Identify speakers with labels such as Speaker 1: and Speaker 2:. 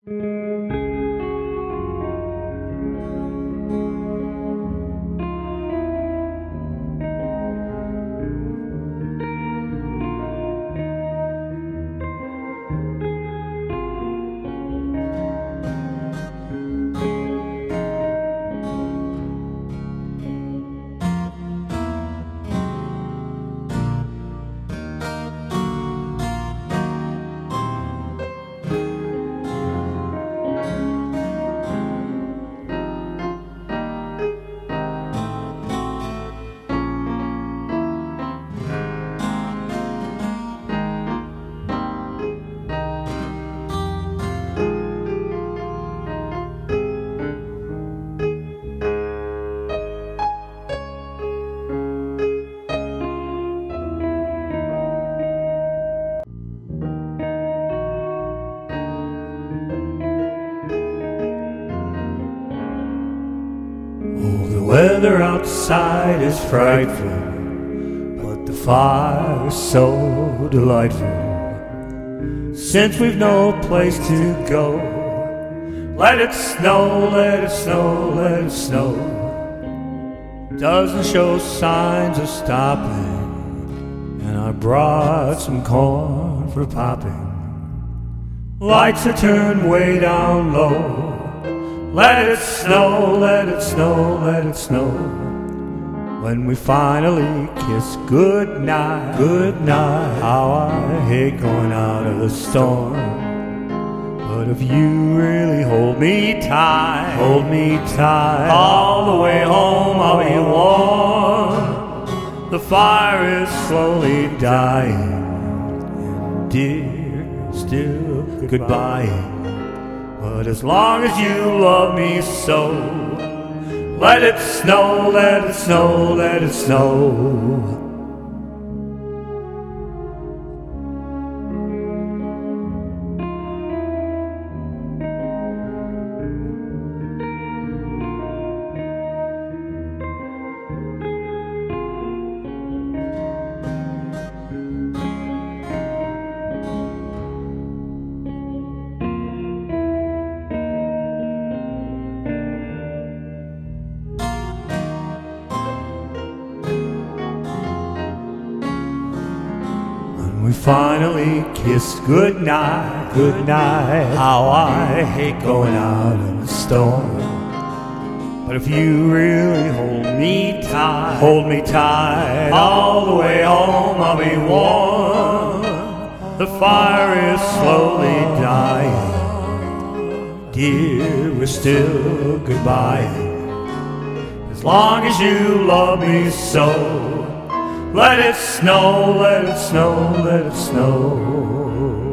Speaker 1: The weather outside is frightful, but the fire is so delightful. Since we've no place to go, let it snow, let it snow, let it snow. Doesn't show signs of stopping, and I brought some corn for popping. Lights are turned way down low. Let it snow, let it snow, let it snow. When we finally kiss goodnight, goodnight. How I hate going out of the storm. But if you really hold me tight, all the way home I'll be warm. The fire is slowly dying, and dear, still goodbye. But as long as you love me so, let it snow, let it snow, let it snow. We finally kissed goodnight, goodnight. How I hate going out in the storm. But if you really hold me tight, all the way home I'll be warm. The fire is slowly dying, dear, we're still goodbye. As long as you love me so, let it snow, let it snow, let it snow.